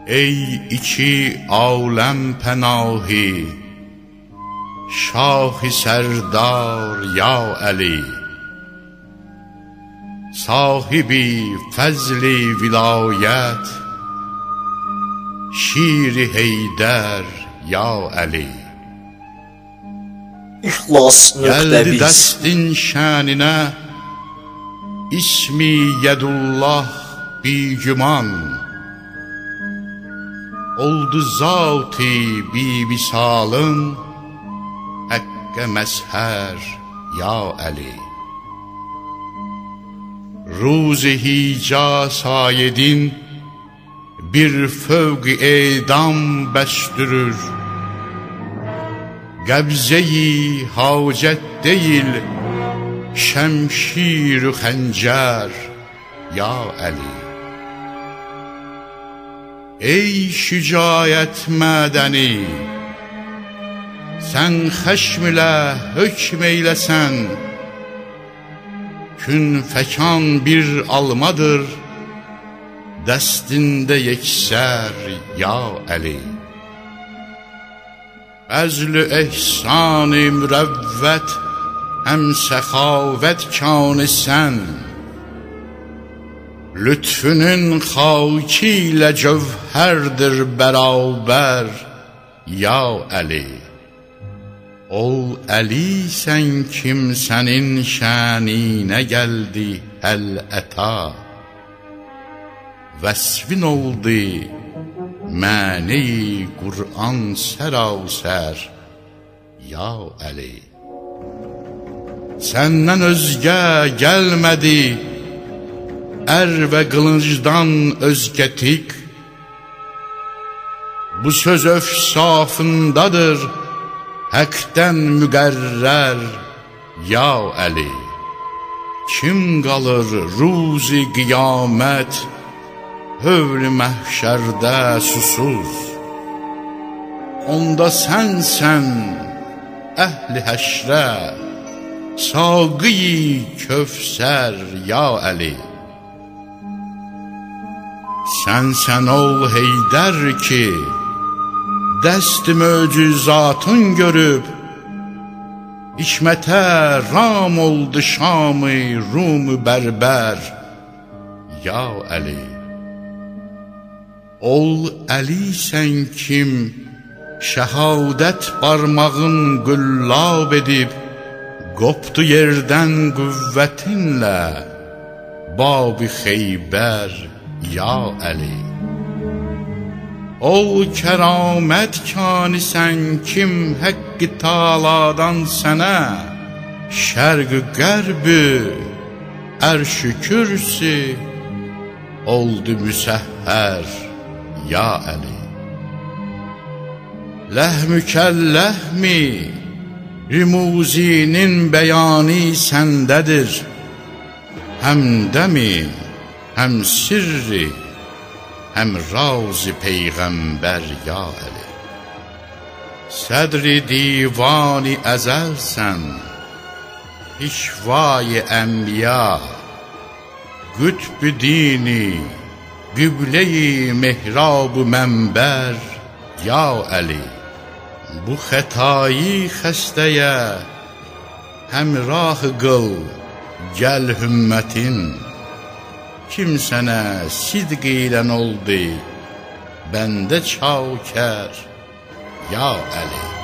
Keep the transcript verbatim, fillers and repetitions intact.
Ey iki aləm pənahi, Şah-ı sərdar ya Əli, sahibi fəzli vilayət, şir-i Heydər ya Əli. İxlas nöqtə Gəldi biz. dəstin şəninə, İsmi Yədullah bigüman, oldu zat-i bi-visalın, Həqqə məzhər ya Əli. Ruz-i hica sayedin, bir fövq-i edam bəstürür, Qəbzə-i hacət deyil, şəmşir-ü xəncər ya Əli. Ey şücaət mədəni, sən xəşm ilə hökm eyləsən, Kün fəkan bir almadır, dəstində yeksər ya Əli. Əzl-ü ehsan-ı mürəvvət, həm səxavət kanı sən, Lütfünün xaki ilə cövhərdir bərabər ya Əli. Ol Əli sən kimsənin şəninə gəldi həl-əta, Vəsfin oldu məni Qur'an sərasər ya Əli. Səndən özgə gəlmədi, ər və qılıncdan özgətik, Bu söz öfsafındadır, Həqdən müqərrər ya Əli. Kim qalır ruzi qiyamət, hövl-i məhşərdə susuz, Onda sənsən əhl-i həşrə, Saqi-i Kövsər ya Əli. Sənsən ol Heydər ki, dəst möcüzatın görüb, hikmətə ram oldu Şam-ı Rum-u bərbər ya Əli. Ol Əli sən kim, şəhadət barmağın qüllab edib, Qopdu yerdən qüvvətinlə, Bab-ı Xeybər ya Əli. Ol kəramət kani sən kim, Həqqi Taaladan sənə, Şərq-ü qərb-ü ərş-ü kürsi, Oldu müsəhhər ya Əli. Ləhmükəlləhmi, Rimuzinin bəyanı səndədir, Həm dəmi, həm sirri, həm raz-ı Peyğəmbər ya Əli. Sədr-i divan-ı əzəlsən, Pişvay-ı ənbiya, Qütb-ü dini, Qiblə-i mehrab-ı mənbər ya Əli. Bu xətayı xəstəyə həmrah qıl, gəl hümmətin, Kim sənə sidq ilə oldu, bəndə çavkər ya Əli.